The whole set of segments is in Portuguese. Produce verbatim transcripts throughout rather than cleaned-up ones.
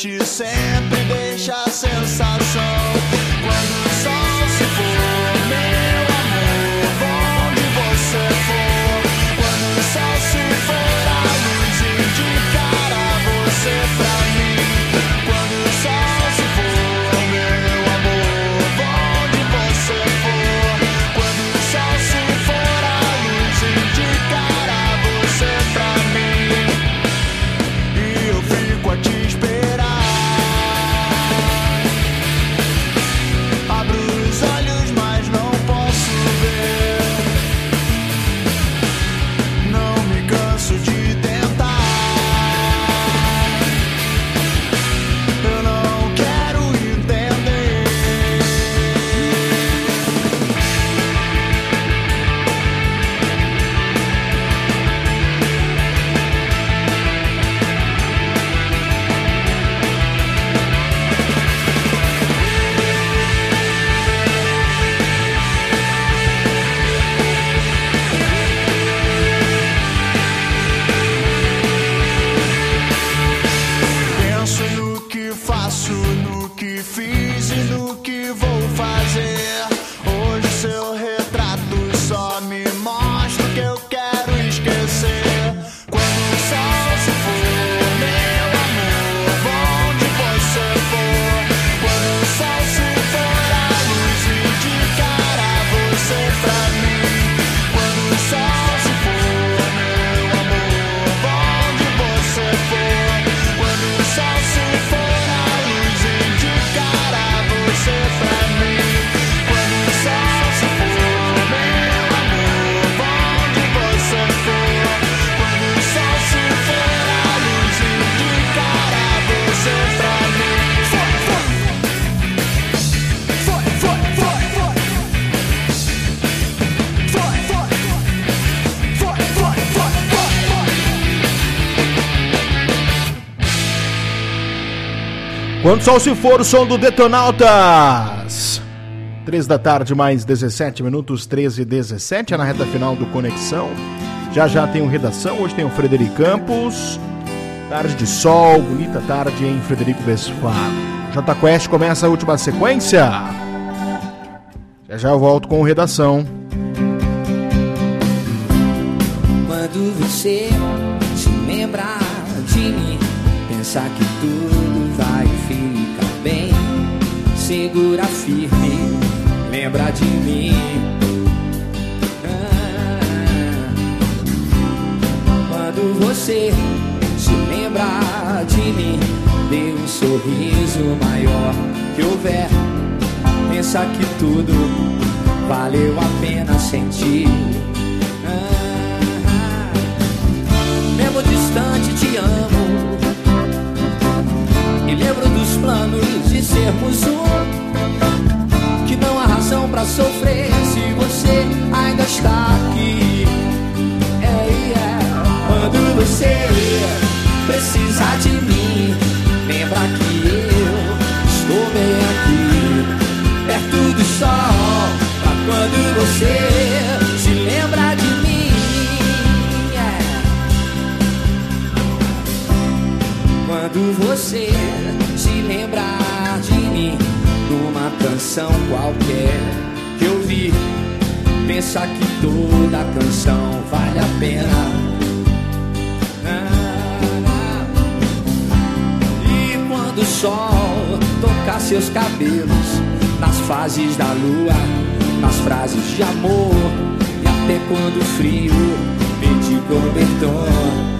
noite sempre deixa a sensação. Quando o sol se for, meu amor, onde você for. Quando o sol se for, a luz indicará você pra mim. Quando o sol se for, meu amor, onde você for. Quando o sol se for, a luz indicará você pra mim. E eu fico a te esperar. Abro os olhos, mas não posso ver. Não me canso de tentar. Eu não quero entender. Penso no que faço, no que fiz e no que vou fazer. Hoje seu retrato só me mostra o que eu quero esquecer. Quando o sol se for, meu amor, onde você for. Quando o sol se for, a luz indicará você pra mim. Quando o sol se for, meu amor, onde você for. Quando o sol se for, a luz indicará você pra mim. Quando o sol se for, meu amor, onde você for. Quando o sol se for, a luz indicará você pra mim. Foi, foi, foi, foi, foi. Foi, foi, foi, foi, foi, foi. Quando o sol se for, o som do Detonautas. Três da tarde, mais dezessete minutos, treze e dezessete, é na reta final do Conexão. Já já tem o Redação, hoje tem o Frederico Campos. Tarde de sol, bonita tarde em Frederico Westphal. J Quest começa a última sequência. Já já eu volto com o Redação. Quando você se lembrar de mim, pensar que tudo vai ficar bem, segura firme, lembra de mim. Ah, quando você se lembrar de mim, dê um sorriso maior que houver, pensa que tudo valeu a pena sentir. Ah, mesmo distante te amo, e lembro dos planos de sermos um, que não há razão pra sofrer se você ainda está aqui. É, é. Quando você precisar de mim, lembra que eu estou bem aqui, perto do sol, pra quando você se lembra de mim. É. Quando você se lembrar de mim, numa canção qualquer que eu vi, pensa que toda a canção vale a pena. Ah, e quando o sol tocar seus cabelos, nas fases da lua, nas frases de amor, e até quando o frio pedir cobertor.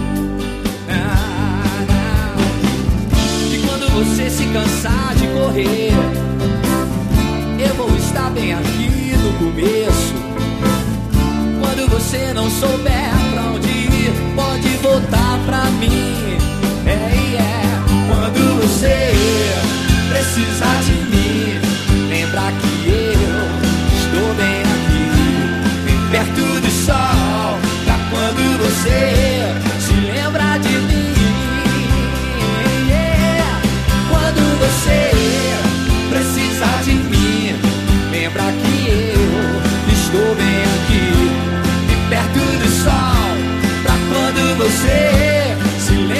Você se cansar de correr, eu vou estar bem aqui no começo. Quando você não souber pra onde ir, pode voltar pra mim. É, é. Quando você precisar de mim, lembra que eu estou bem aqui, bem perto do sol, pra quando você se lembrar de mim. Você precisa de mim, lembra que eu estou bem aqui, bem perto do sol, pra quando você se lembra.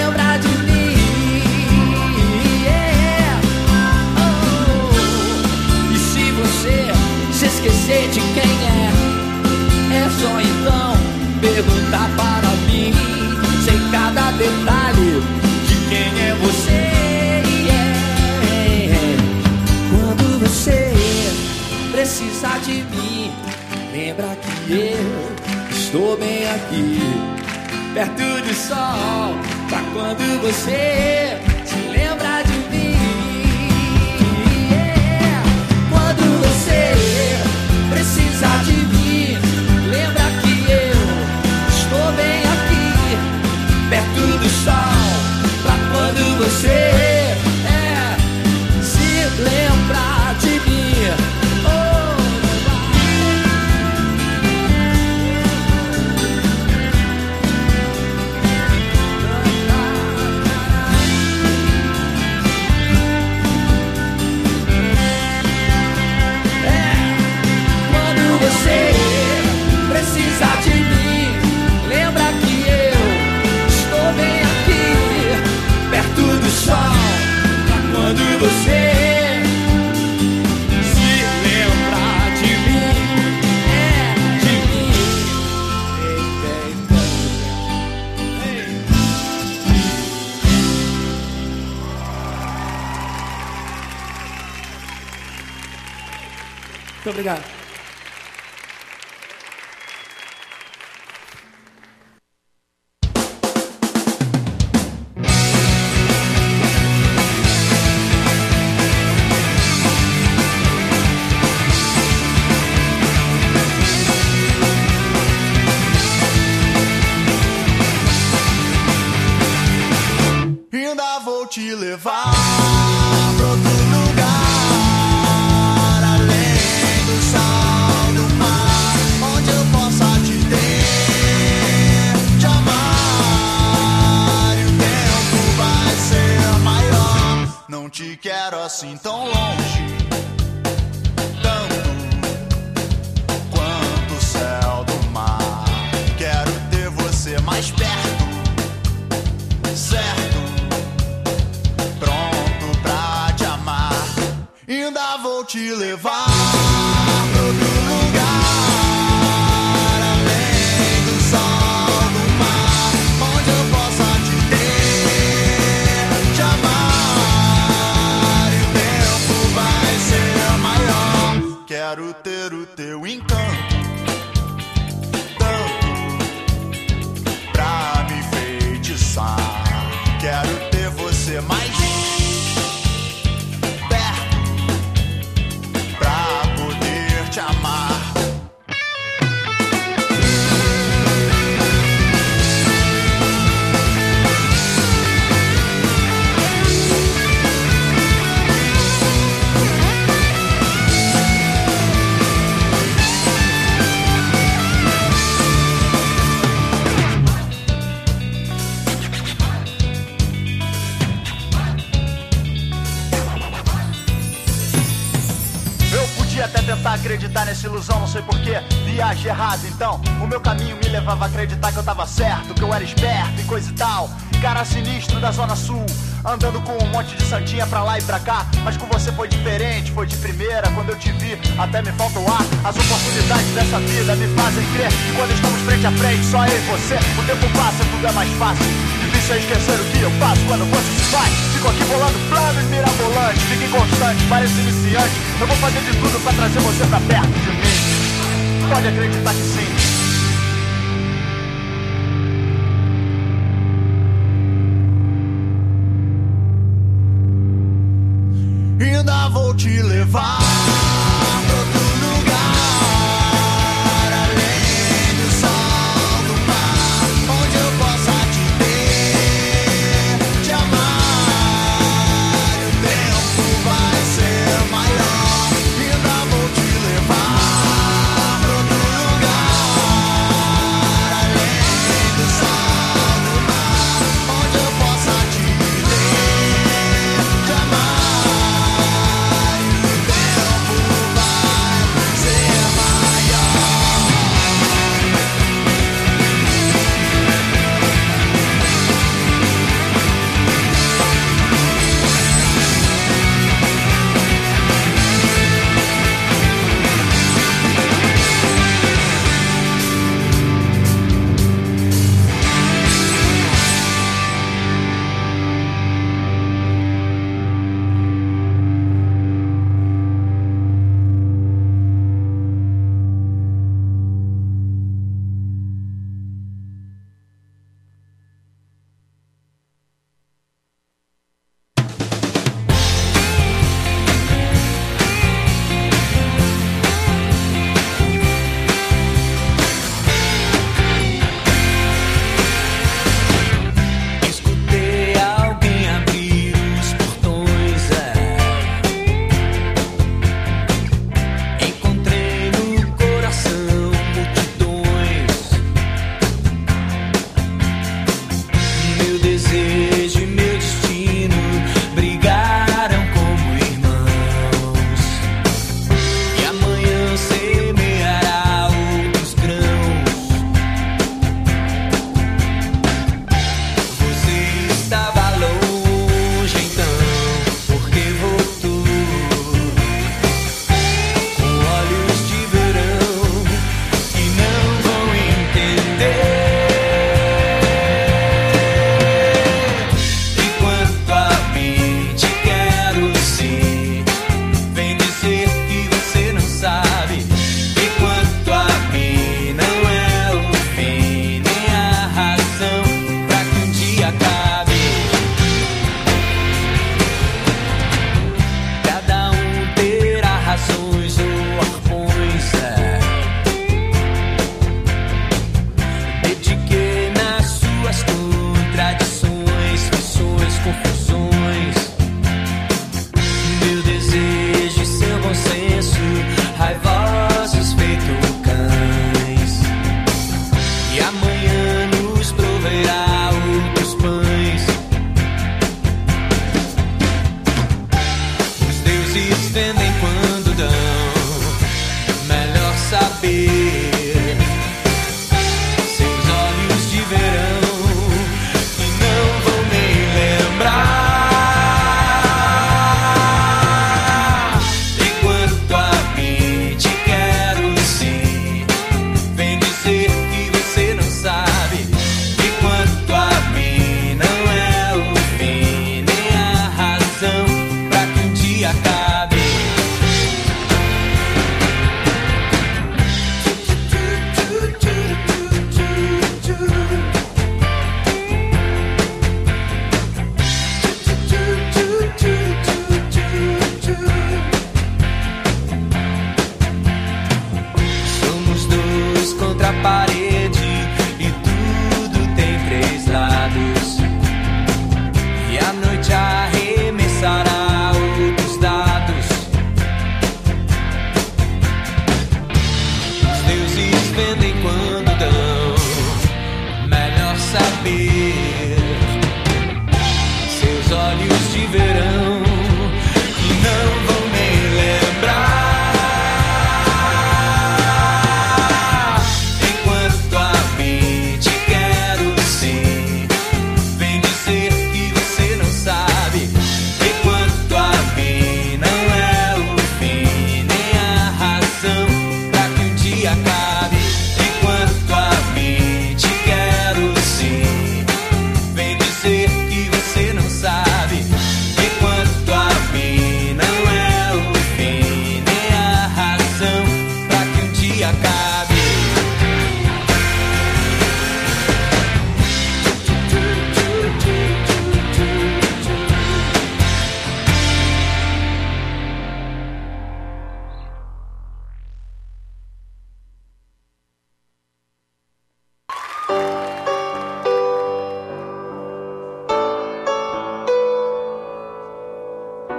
lembra que eu estou bem aqui, perto do sol, pra quando você se lembra de mim. Yeah. Quando você precisa de mim, lembra que eu estou bem aqui, perto do sol, pra quando você é, se lembra de mim. Você se lembra de mim, é de mim. Ei, ei, ei. Muito obrigado. Te levar pra outro lugar, além do sal do mar, onde eu possa te ter, te amar, e o tempo vai ser maior. Não te quero assim tão longe, tanto quanto o céu do mar. Quero ter você mais perto, certo? Ainda vou te levar pra outro lugar, além do sol do mar, onde eu possa te ter, te amar, e o tempo vai ser maior. Quero ter o teu encanto, tanto pra me feitiçar. Quero ter você mais te amar. Até tentar acreditar nessa ilusão, não sei porquê, viagem errada. Então, o meu caminho me levava a acreditar que eu tava certo, que eu era esperto e coisa e tal. Cara sinistro da Zona Sul, andando com um monte de santinha pra lá e pra cá. Mas com você foi diferente, foi de primeira. Quando eu te vi, até me falta o ar. As oportunidades dessa vida me fazem crer que quando estamos frente a frente, só eu e você, o tempo passa, tudo é mais fácil. Difícil é esquecer o que eu faço quando você se vai. Fico aqui bolando planos mirabolantes, fico inconstante, parece iniciante. Eu vou fazer de tudo pra trazer você pra perto de mim. Pode acreditar que sim. Ainda vou te levar pra outro lugar, além do sol do mar, onde eu possa te ter, te amar, e o tempo vai ser maior. Ainda vou te levar pra outro lugar, além do sol do mar, onde eu possa te ter, te amar.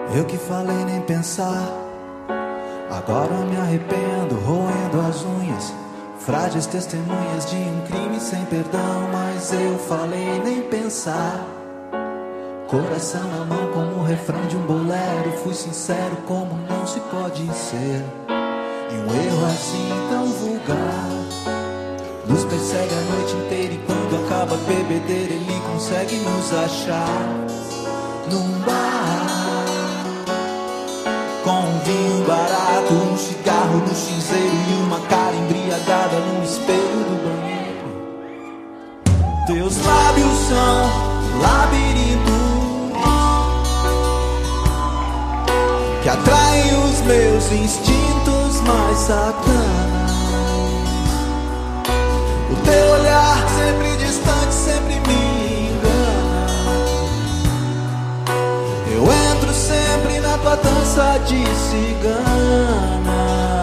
Eu que falei nem pensar, agora me arrependo, roendo as unhas. Frágeis testemunhas de um crime sem perdão. Mas eu falei nem pensar, coração na mão como o refrão de um bolero. Fui sincero como não se pode ser, e um erro assim tão vulgar nos persegue a noite inteira. E quando acaba a bebedeira ele consegue nos achar num bar, com um vinho barato, um cigarro no cinzeiro e uma cara embriagada no espelho do banheiro. Teus lábios são labirintos que atraem os meus instintos mais sacanas. O teu olhar sempre distante sempre me engana. Eu entro sempre na tua dança de cigana.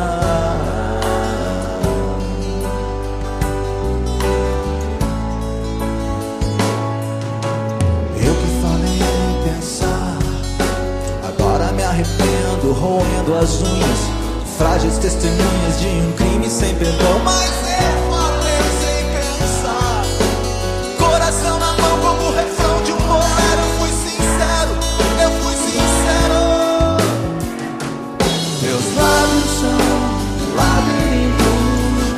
Eu que falei nem pensar, agora me arrependo, roendo as unhas. Frágeis testemunhas de um crime sem perdão. Mas eu falei sem pensar, coração na mão como o refrão de um bolero. Eu fui sincero, eu fui sincero. Meus lábios são labirintos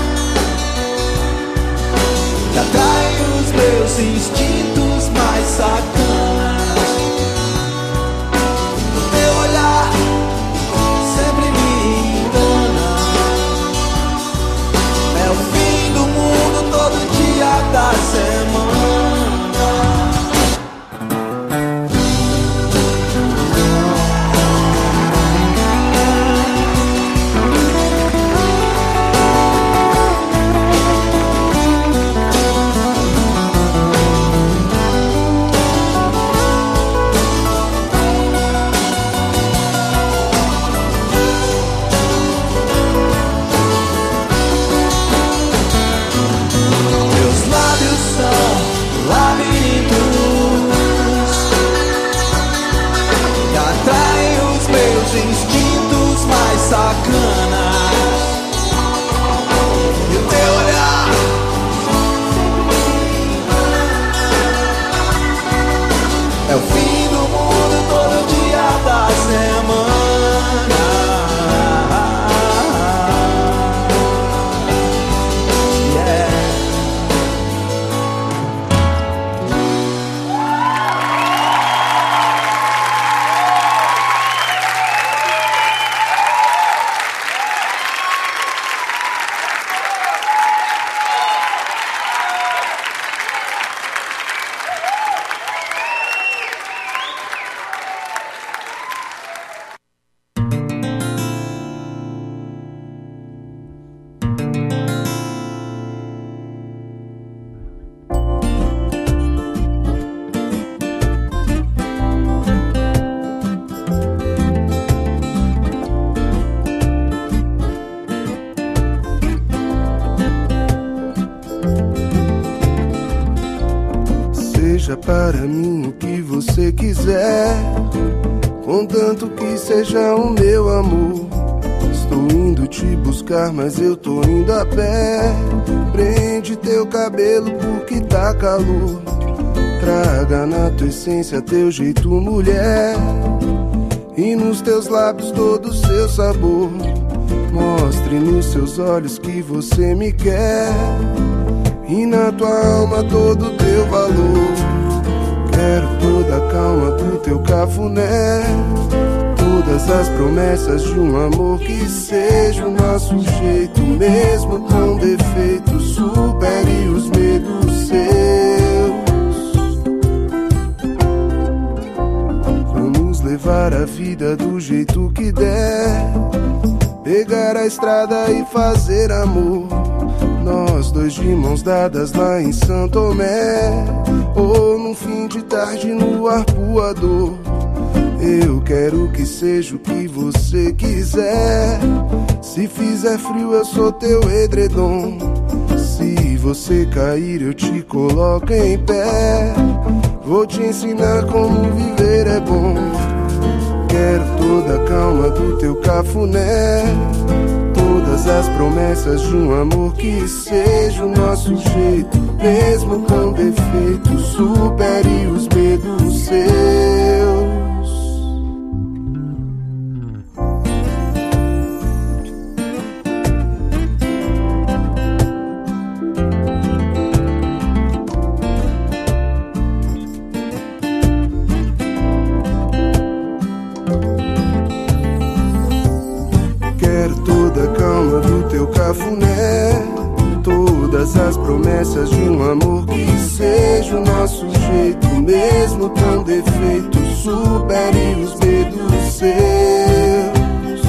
que atraem os meus instintos mais sacanas. O teu olhar sempre me engana. É o fim do mundo todo dia da semana. Meus lábios são labirintos que atraem os meus instintos mais sacanas. E o teu olhar é o fim do mundo todo dia da semana. Yeah. Seja para mim o que você quiser, contanto que seja o meu amor. Estou indo te buscar, mas eu tô indo a pé. Prende teu cabelo porque tá calor. Traga na tua essência teu jeito mulher, e nos teus lábios todo o seu sabor. Mostre nos seus olhos que você me quer, e na tua alma todo o teu valor. Quero toda a calma do teu cafuné, todas as promessas de um amor que seja o nosso jeito, mesmo com defeitos, supere os medos seus. Vamos levar a vida do jeito que der, pegar a estrada e fazer amor. Nós dois de mãos dadas lá em São Tomé, ou num fim de tarde no arpoador. Eu quero que seja o que você quiser. Se fizer frio eu sou teu edredom. Se você cair eu te coloco em pé. Vou te ensinar como viver é bom. Quero toda a calma do teu cafuné, todas as promessas de um amor que seja o nosso jeito, mesmo com defeitos, supere os medos seus. Cafuné, todas as promessas de um amor que seja o nosso jeito, mesmo com defeitos, supere os medos seus.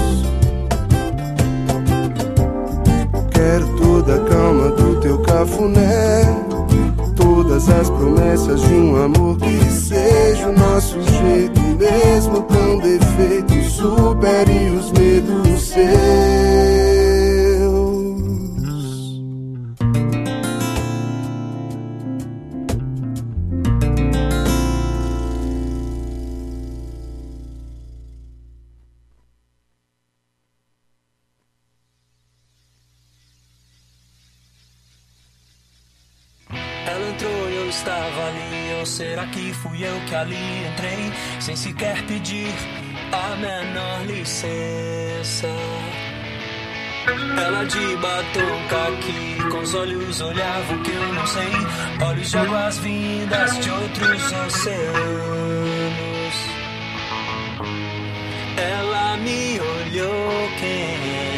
Quero toda a calma do teu cafuné, todas as promessas de um amor que seja o nosso jeito, mesmo com defeitos, supere os medos seus. Será que fui eu que ali entrei, sem sequer pedir a menor licença? Ela de batom caqui, com os olhos olhava o que eu não sei, olhos de águas vindas de outros oceanos. Ela me olhou, quem?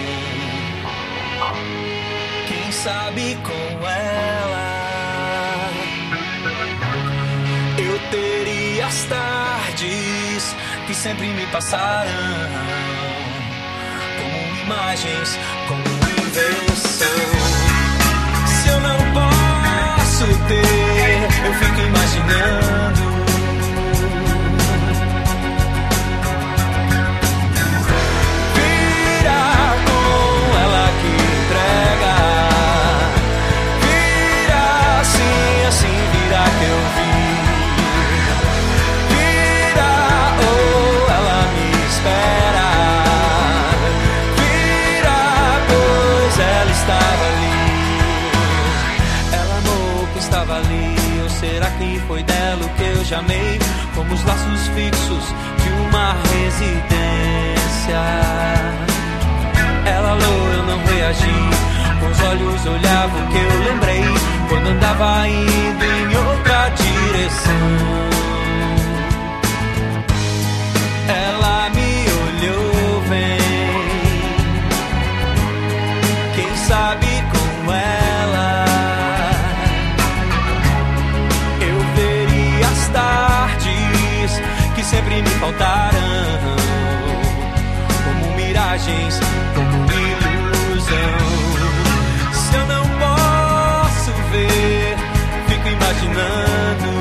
Quem sabe com ela eu teria as tardes que sempre me passaram como imagens, como invenção. Se eu não posso ter, eu fico imaginando. Vira com ela que entrega, vira assim, assim virá que eu vi. Será que foi dela o que eu já amei, como os laços fixos de uma residência? Ela alô, eu não reagi, com os olhos olhava o que eu lembrei, quando andava indo em outra direção. Ela me olhou, vem, quem sabe com ela tardes que sempre me faltaram, como miragens, como ilusão. Se eu não posso ver, fico imaginando.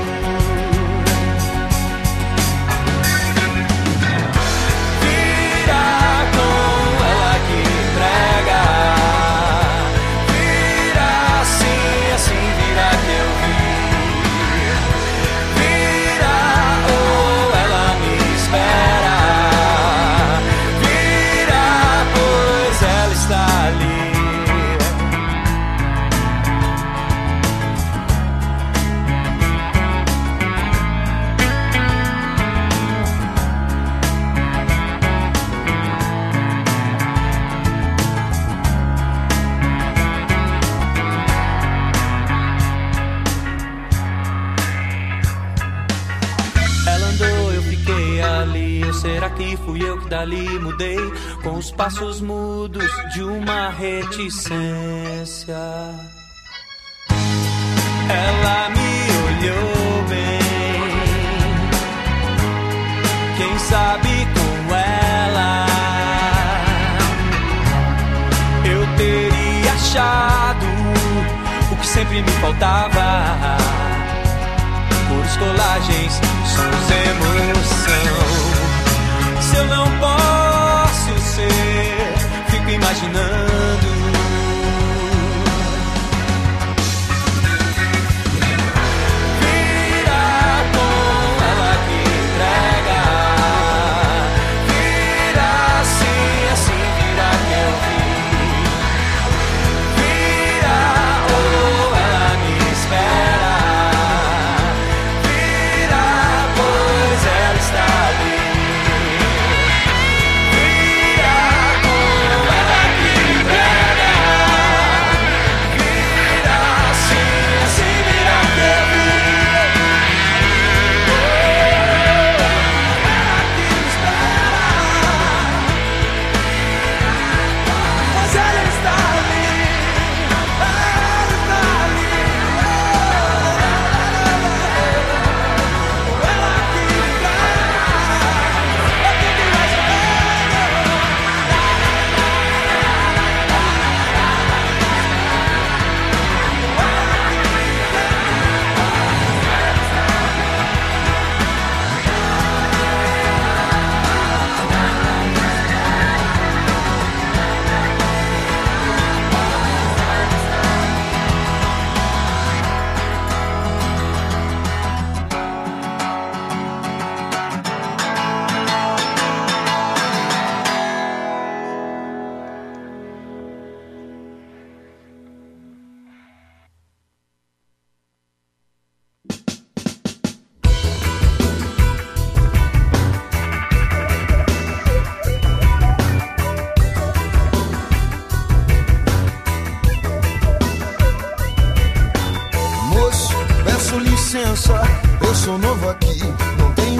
Vira com ela que entrega, vira assim, assim virá que eu vi. Será que fui eu que dali mudei, com os passos mudos de uma reticência? Ela me olhou bem, quem sabe com ela eu teria achado o que sempre me faltava, cores, colagens, sons, emoção. Se eu não posso ser, fico imaginando. Vira com ela que entrega,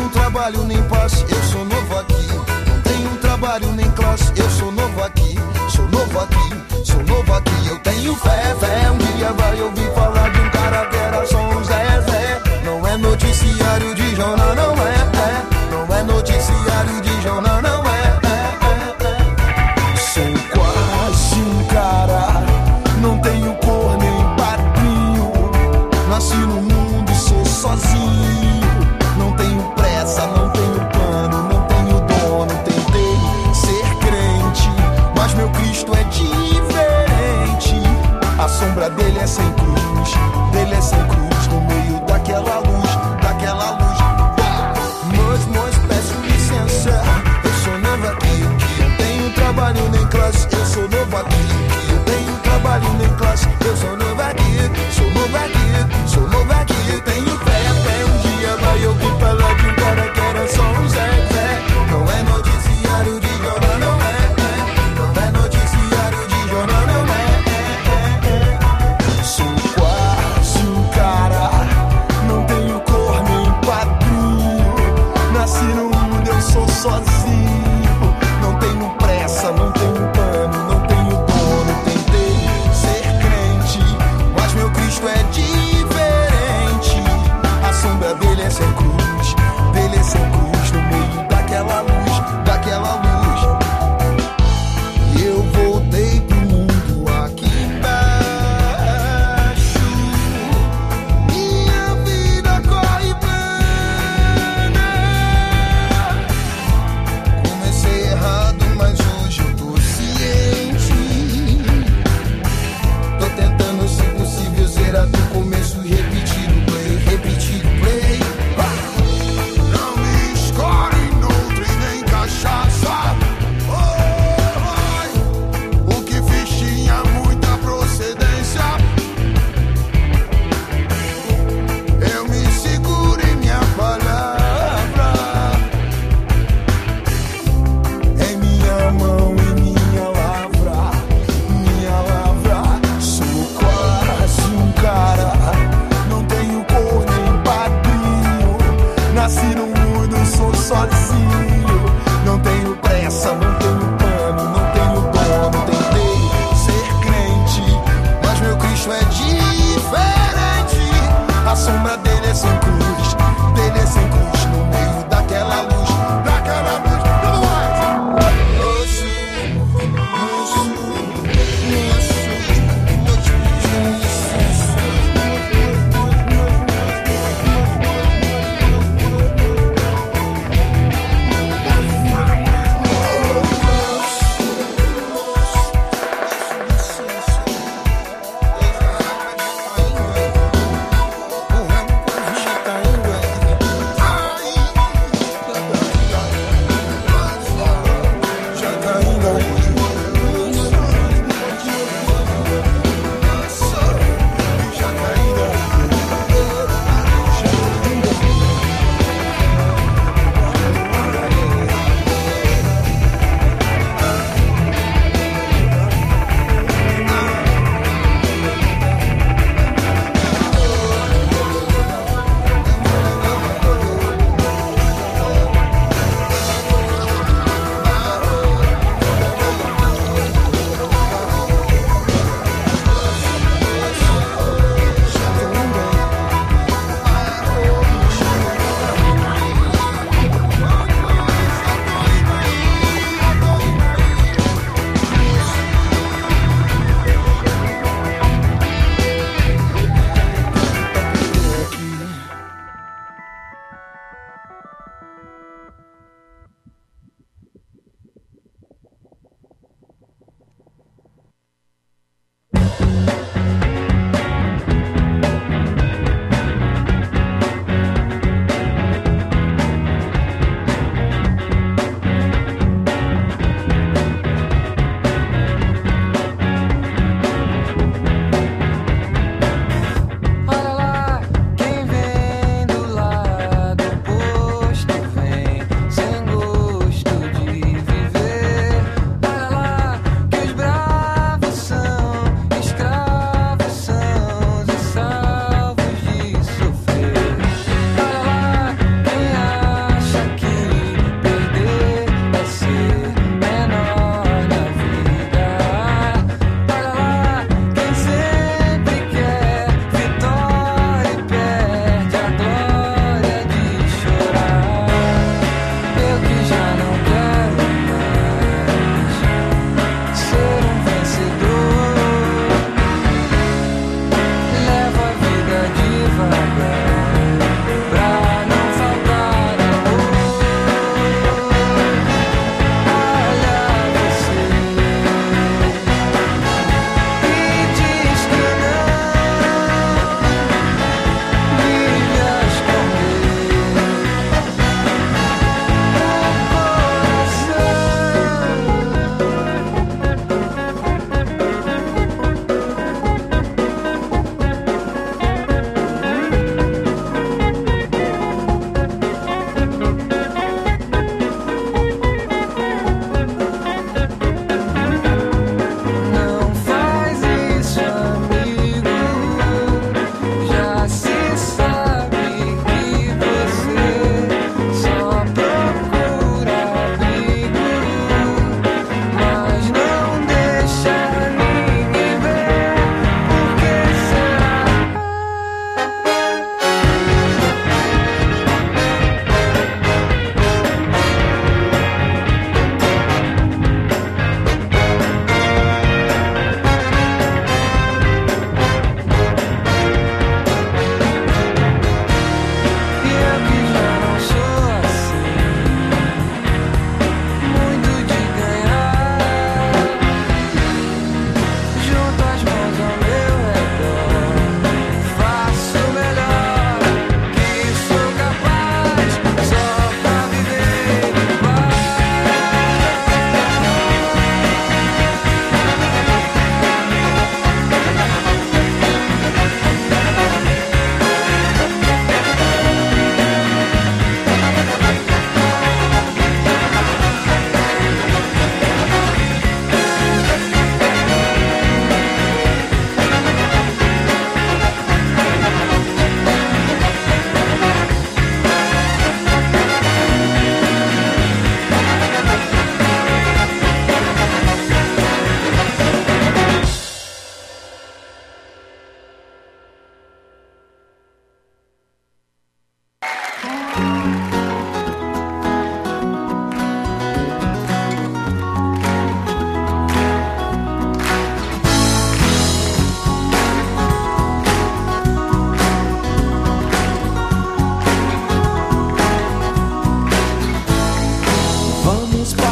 tenho trabalho nem paz, eu sou novo aqui. Não tenho trabalho nem classe, eu sou novo aqui. Sou novo aqui, sou novo aqui. Eu tenho fé, fé, um dia vai ouvir falar de um cara que era só um Zé Zé. Não é noticiário de jornal, não é, é. Não é noticiário de jornal, não é, é, é. Sou quase um cara, não tenho cor nem padrinho. Nasci no mundo e sou sozinho. Não tenho pressa, não tenho plano, não tenho dono. Tentei ser crente, mas meu Cristo é diferente. A sombra dele é sem cruz, dele é sem cruz. No meio daquela luz, daquela luz. Mas, mas peço licença, eu sou novo aqui. Que eu tenho trabalho nem classe, eu sou novo aqui. Que eu tenho trabalho nem classe, eu sou novo aqui. Sou novo aqui, sou novo aqui. Eu tenho fé, fé, um dia vai ouvir falar de um cara que era só um Zé Zé. Não é noticiário de jornal, não é, é. Não é noticiário de jornal, não é, é, é, é. Sou quase um cara, não tenho cor nem padrinho. Nasci no mundo, eu sou sozinho. Não tenho pressa, não tenho plano, não tenho dono. Tentei ser crente, mas meu Cristo é diferente. A sombra dele é sem cruz, dele é sem cruz. No meio daquela luz, daquela luz. Eu voltei pro mundo aqui embaixo. Minha vida corre plana. Comecei errado, mas hoje eu tô ciente. Tô tentando, se possível, zerar do começo e repetir o play, repetir o play. Não me escolhe noutra e nem cachaça. Oh, o que fiz tinha muita procedência. Eu me seguro em minha palavra. Em minha mão, em minha lavra, minha lavra. Sou quase um cara, não tenho cor nem padrinho. Nasci no mundo, sou sozinho. Não tenho pressa, não tenho plano, não tenho dono. Tentei ser crente, mas meu Cristo é diferente. A sombra dele é sem cruz, dele é sem cruz. No meio daquela luz, daquela luz. Tudo mais. Oxi, oxi, oxi, oxi.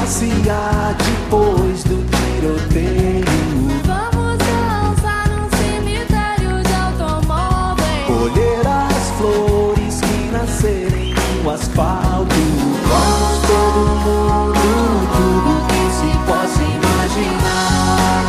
passear depois do tiroteio. Vamos dançar num cemitério de automóveis. Colher as flores que nascerem no asfalto. Vamos todo mundo, tudo que se possa imaginar.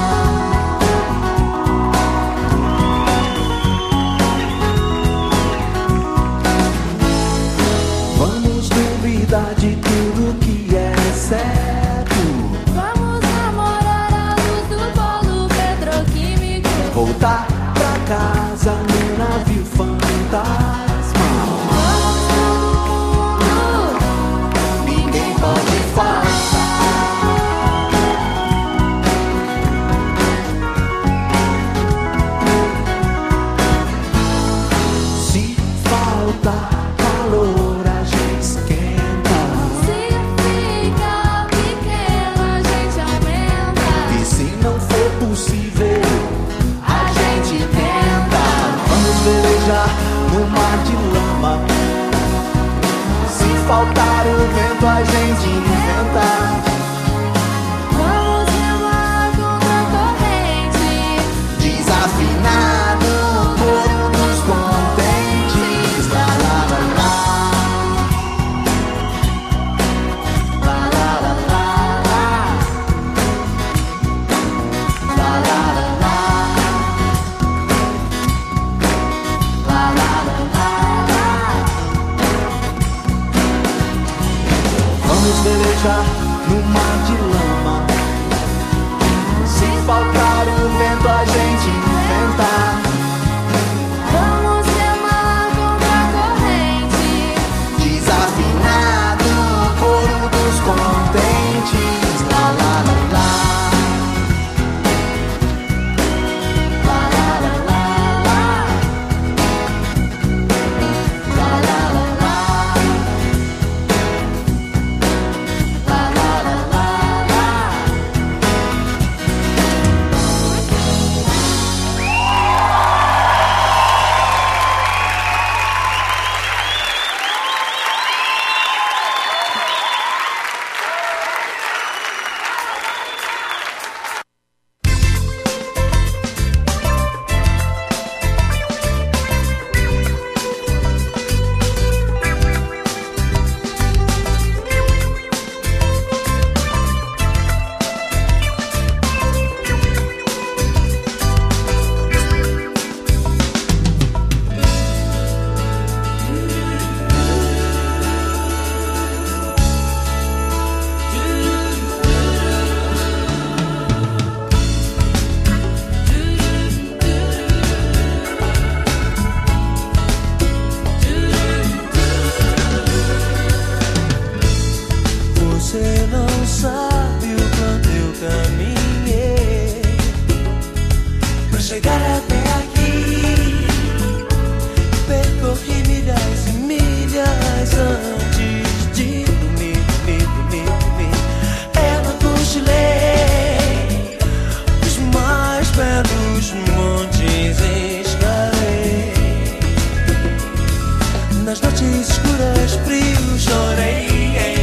Vamos duvidar de tudo que é certo. Vamos namorar a luz do bolo petroquímico. Voltar pra casa no navio fantasma. Ninguém pode faltar. Se faltar calor, a gente esquenta. Se fica pequeno, a gente aumenta. E se não for possível, a gente tenta. Vamos velejar no mar de lama. Se faltar o vento, a gente inventa. Vamos remar contra a corrente. Desafinado, coro dos contentes. Lá, lá, lá, lá. Lá, lá, lá, lá, lá. Lá, lá, lá, lá. Lá, lá, lá, lá, lá. Vamos velejar no mar de lama. Se faltar o vento, a gente inventa. Vamos remar contra a corrente. Desafinado, coro dos contentes. Lá, lá, lá, lá. Lá, lá, lá, lá, lá. Lá, lá, lá, lá. Lá, lá, lá, lá, lá. Você não sabe o quanto eu caminhei pra chegar até aqui. Percorri milhas e milhas antes de dormir, dormir, dormir, dormir. Eu não cochilei, os mais belos montes escalei. Nas noites escuras, frio, chorei.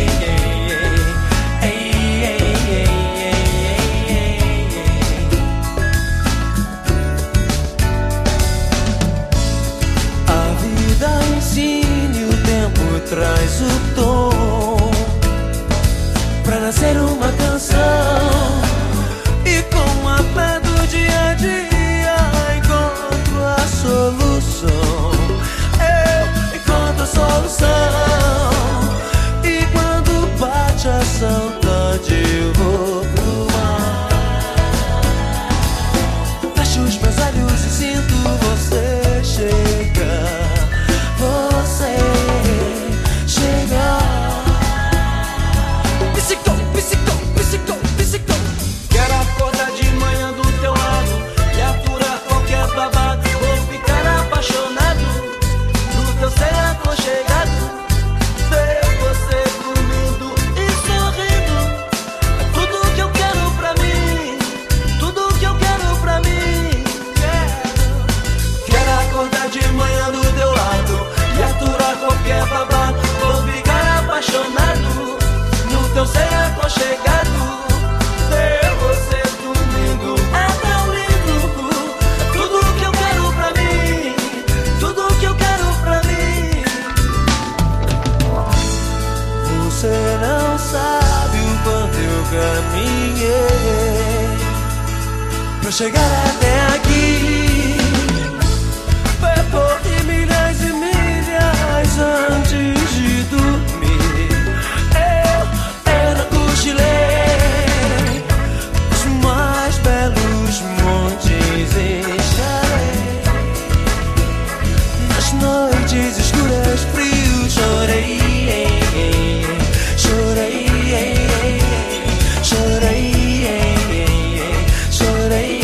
Traz o tom pra nascer uma canção, e com a fé do dia a dia encontro a solução. Eu encontro a solução, e quando bate a saudade eu vou pro mar. Fecho os meus olhos e sinto você chegar. Você chegar. Psicó, psicó, psicó, psicó. Você não sabe o quanto eu caminhei pra chegar até aqui. Percorri milhas e milhas antes de dormir. Eu era cochilei os mais belos montes escalei. Nas noites escuras, frio, chorei. Chorei, chorei, chorei.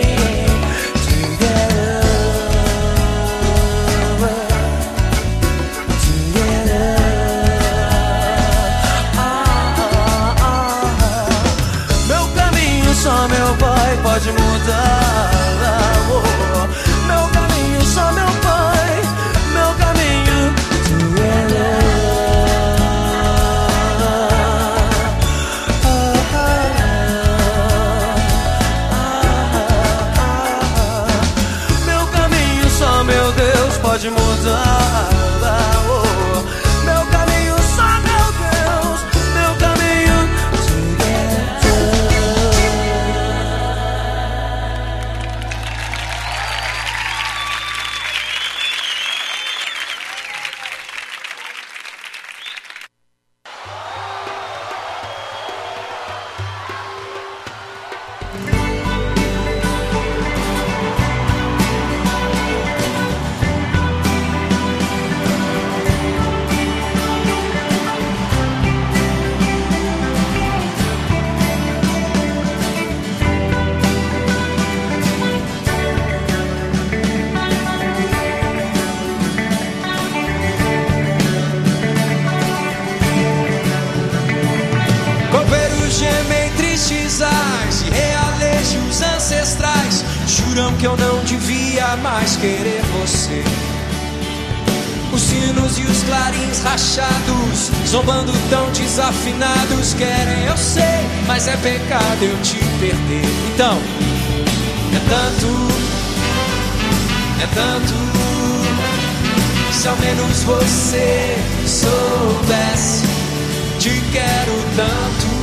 Só meu pai pode mudar, oh, meu caminho, só meu pai, meu caminho. Meu caminho, só meu Deus pode mudar, oh, meu caminho, só meu Deus, meu caminho. E realejos ancestrais juram que eu não devia mais querer você. Os sinos e os clarins rachados, zombando tão desafinados, querem, eu sei, mas é pecado eu te perder. Então, é tanto, é tanto, se ao menos você soubesse, te quero tanto.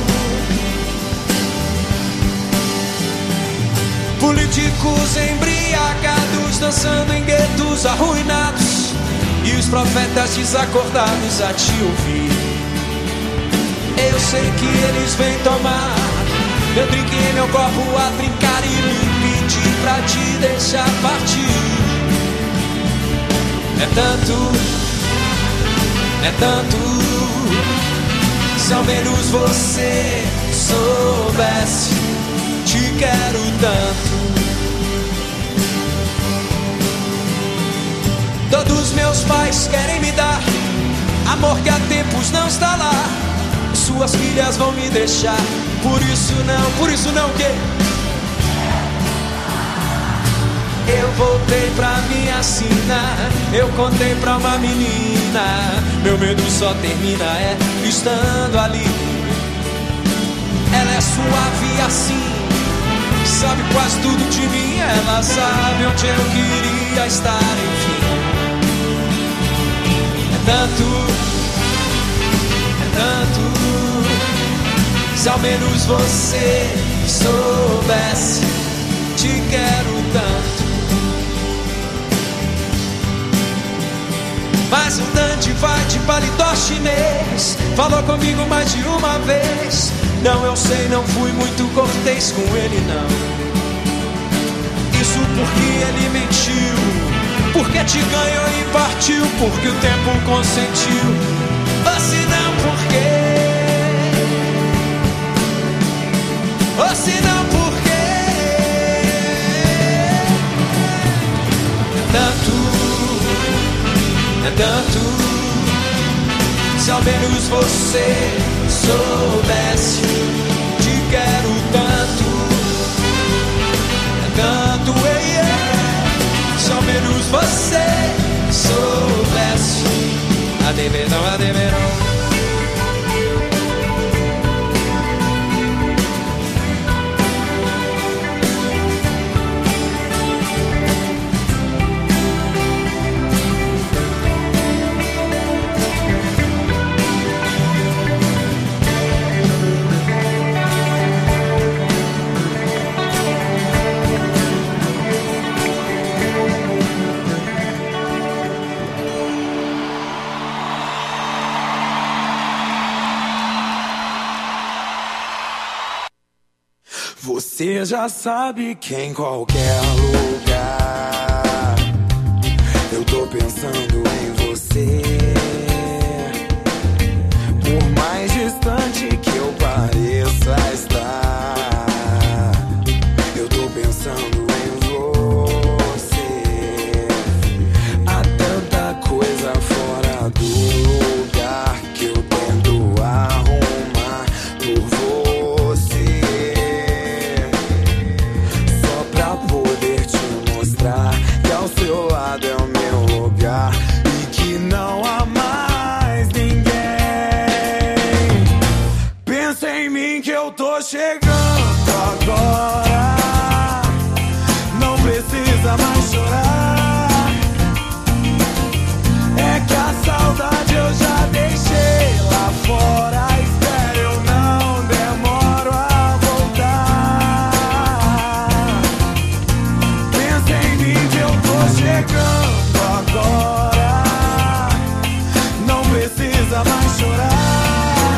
Políticos embriagados, dançando em guetos arruinados, e os profetas desacordados a te ouvir. Eu sei que eles vêm tomar meu drink em meu copo a trincar e me pedir pra te deixar partir. É tanto, é tanto, se ao menos você soubesse, te quero tanto. Todos meus pais querem me dar amor que há tempos não está lá. Suas filhas vão me deixar, por isso não, por isso não que eu voltei pra minha sina. Eu contei pra uma menina, meu medo só termina é estando ali. Ela é suave assim, sabe quase tudo de mim. Ela sabe onde eu queria estar, enfim. É tanto, é tanto, se ao menos você soubesse, te quero tanto. Mas um Dante vai de paletó chinês, falou comigo mais de uma vez. Não, eu sei, não fui muito cortês com ele, não. Isso porque ele mentiu, porque te ganhou e partiu, porque o tempo consentiu. Ou se não, porque, ou se não, porque é tanto, é tanto, se ao menos você soubesse, te quero tanto. É tanto, ei, ei, se ao menos você soubesse. A deverão, a deverão. Você já sabe que em qualquer lugar eu tô pensando em você. Por mais distante que eu pareça estar, eu tô pensando em você. Há tanta coisa fora do lugar que eu tento arrumar por você, só pra poder te mostrar que ao seu lado é o meu lugar e que não há mais ninguém. Pensa em mim que eu tô chegando agora, não precisa mais chorar. É que a saudade eu já deixei lá fora. Espera, eu não demoro a voltar. Pensa em mim que eu tô chegando agora, não precisa mais chorar.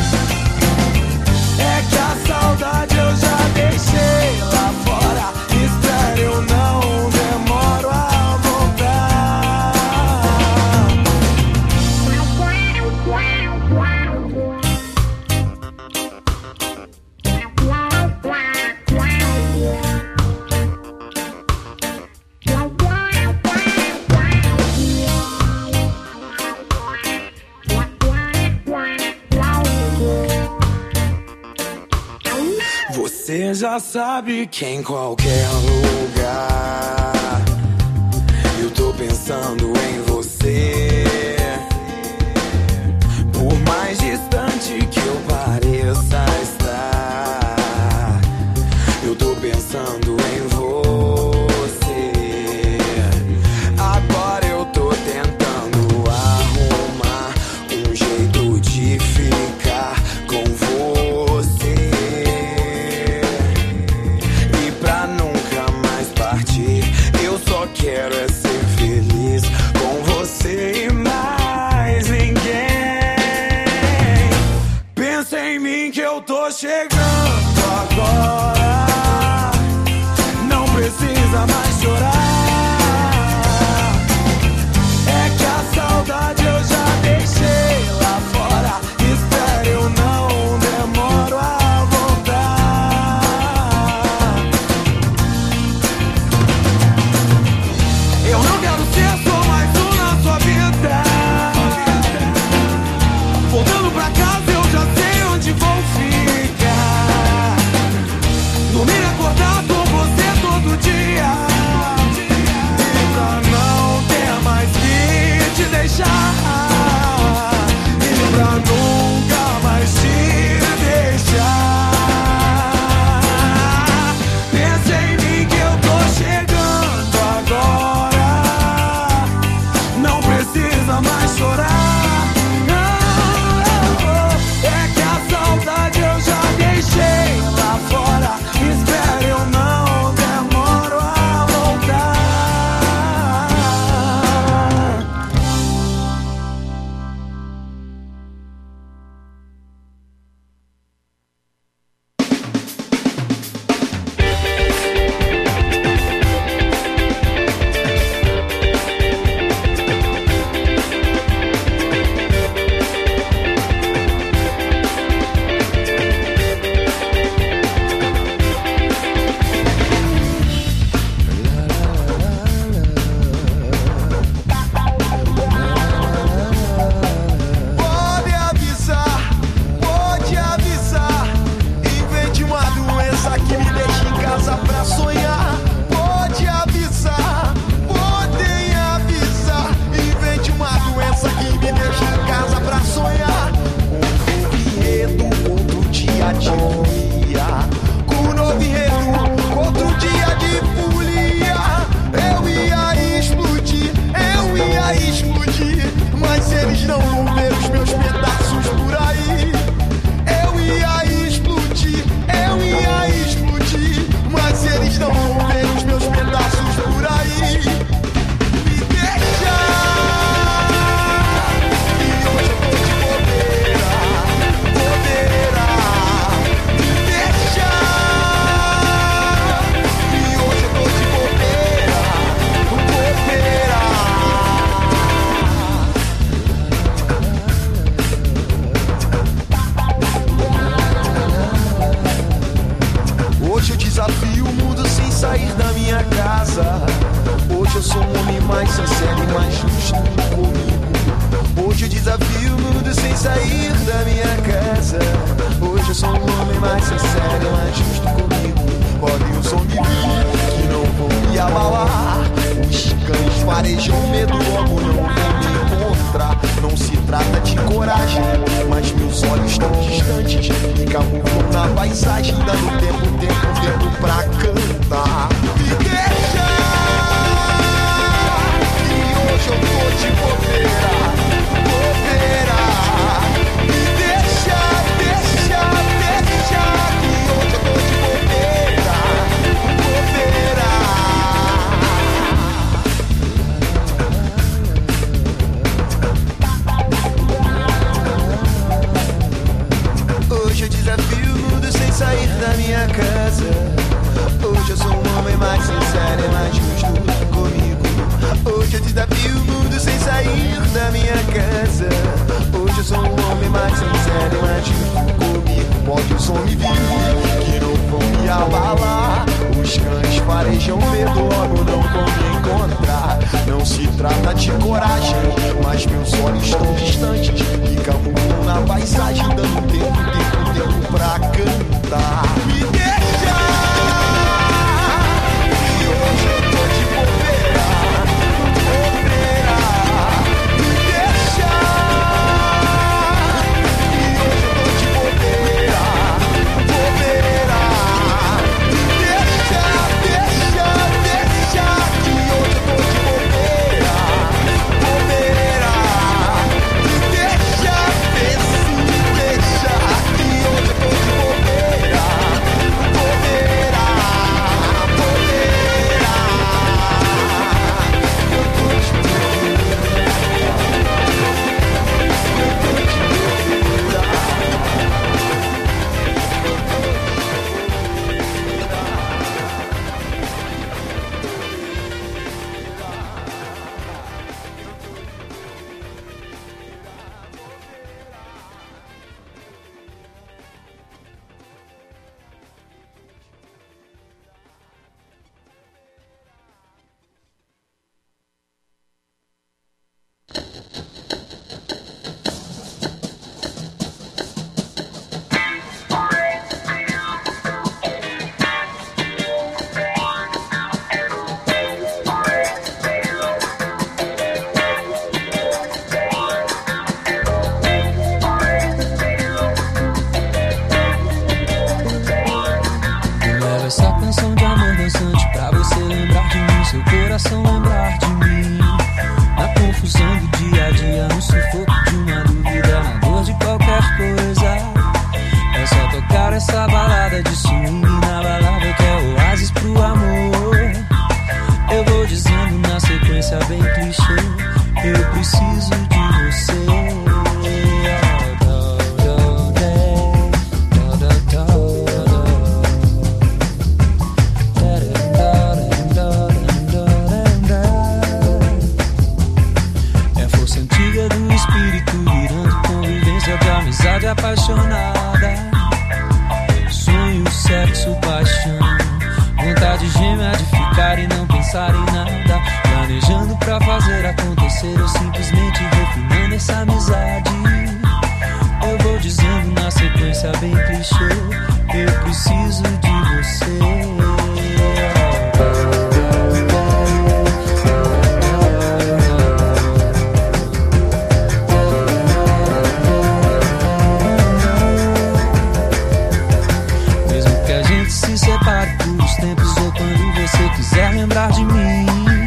É que a saudade eu já deixei lá fora. Espera, eu não demoro a voltar. Você já sabe que em qualquer lugar eu tô pensando em você. Por mais distante que eu pareça estar, eu tô pensando em você. Agora eu tô tentando arrumar um jeito de ficar com você, e pra nunca mais partir, eu só quero é ser feliz com você e mais ninguém. Pensa em mim que eu tô chegando agora, não precisa mais chorar. É que a saudade eu já deixei lá fora. Espera, eu não demoro a voltar. Eu não quero ser só mais um na sua vida. Voltando pra casa eu já sei onde vou ficar. sou um homem mais sincero, mais justo comigo. Podem os homens vir, que não vão me abalar. Os cães farejam medo, logo não vão me encontrar. Não se trata de coragem, mas meus olhos estão distantes e camuflam na paisagem, dando tempo, tempo, tempo pra cantar. Me deixa, que hoje eu tô de bobeira, bobeira. Me deixa, deixa, deixa, que hoje eu tô de bobeira, bobeira. Hoje eu desafio o mundo sem sair da minha casa. Hoje eu sou um homem mais sincero e mais justo comigo. Hoje eu desafio o mundo sem sair da minha casa. Hoje eu sou um homem mais sincero e mais justo comigo. Pode o som me vir, que não vão me abalar. Os cães farejam medo, logo não vão me encontrar. Não se trata de coragem, mas meus olhos estão distantes e camuflam na paisagem, dando tempo, tempo, tempo pra cantar. Me deixa, que hoje eu tô de bobeira, bobeira. Me deixa, que hoje eu tô de bobeira, bobeira. Me deixa, deixa, deixa, que hoje eu tô de bobeira, bobeira. Me deixa, deixa, deixa, que hoje eu tô de bobeira, bobeira, bobeira. Eu tô de bobeira, eu tô de bobeira. Leva essa canção de amor dançante pra você lembrar de mim, seu coração lembrar de mim. Na confusão do dia a dia, no sufoco de uma dúvida, na dor de qualquer coisa. É só tocar essa balada de swing na balada que é oásis pro amor. Eu vou dizendo na sequência bem clichê, eu preciso de você. É força antiga do espírito virando convivência de amizade apaixonada. Sonho, sexo, paixão, vontade gêmea de ficar e não pensar em nada. Planejando pra fazer acontecer ou simplesmente refinando essa amizade. Eu vou dizendo na sequência bem clichê, eu preciso de você. Mesmo que a gente se separe por os tempos ou quando você quiser lembrar de mim,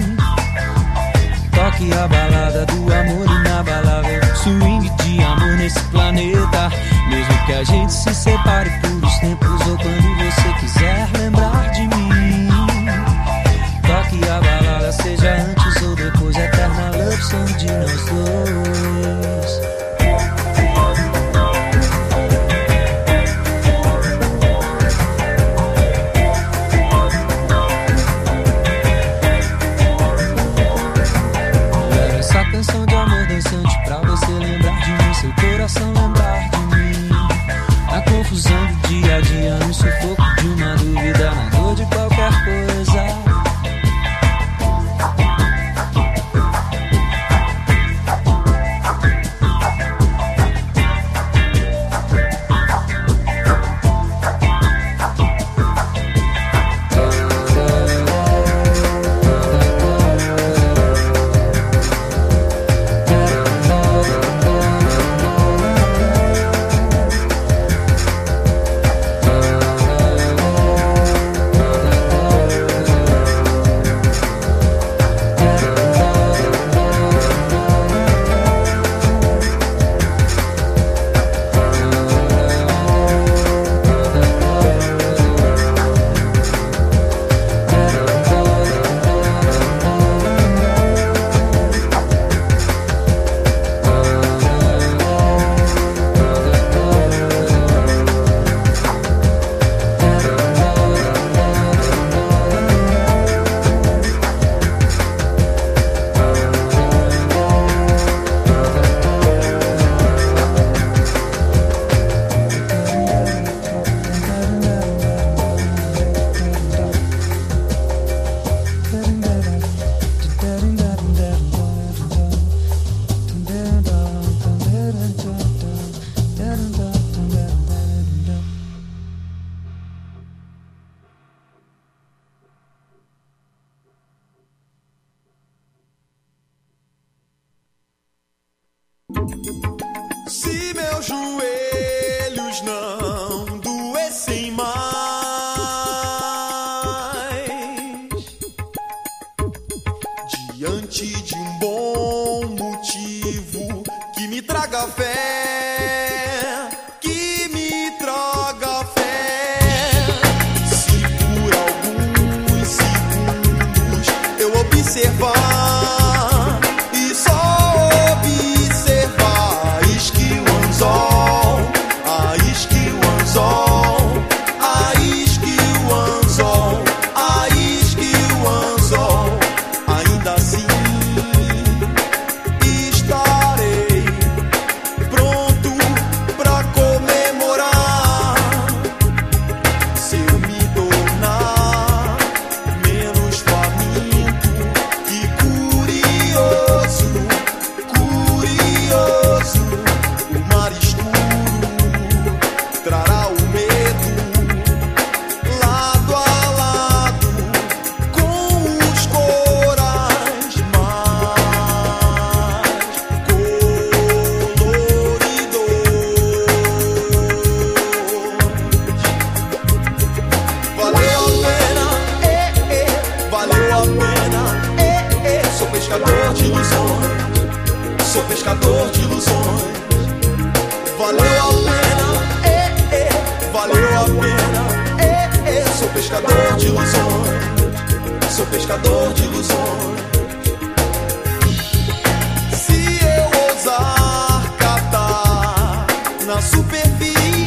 toque a balada do amor inabalável, swing de amor nesse planeta. Mesmo que a gente se separe por os tempos ou quando você quiser lembrar de mim, toque a balada, seja antes ou depois, eterna love song de nós dois. Canção de amor dançante pra você lembrar de mim, seu coração lembrar de mim. Na confusão do dia a dia, no sofrimento Se meus joelhos não doessem mais, diante de um bom motivo que me traga fé, que me traga fé. Se por alguns segundos eu observar e só observar a skill anzol, a skill anzol, a skill anzol, a skill anzol, ainda assim estarei pronto pra comemorar. Se eu me tornar menos faminto e curioso, curioso, o mar escuro trará o medo lado a lado com os corais mais coloridos. Valeu a pena, eh, eh, valeu a pena, eh, eh. Sou pescador de ilusões, sou pescador de ilusões. Valeu a pena, eh, eh, valeu a pena, eh, eh. Sou pescador de ilusões, sou pescador de ilusões. Se eu ousar catar na superfície